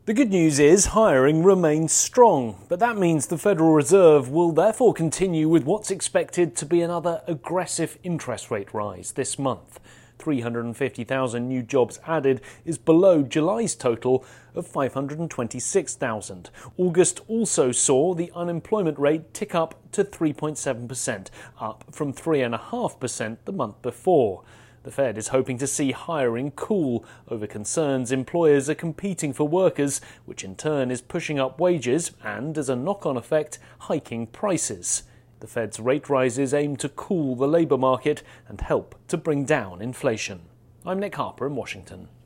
The good news is hiring remains strong, but that means the Federal Reserve will therefore continue with what's expected to be another aggressive interest rate rise this month. 350,000 new jobs added is below July's total of 526,000. August also saw the unemployment rate tick up to 3.7%, up from 3.5% the month before. The Fed is hoping to see hiring cool over concerns employers are competing for workers, which in turn is pushing up wages and, as a knock-on effect, hiking prices. The Fed's rate rises aim to cool the labour market and help to bring down inflation. I'm Nick Harper in Washington.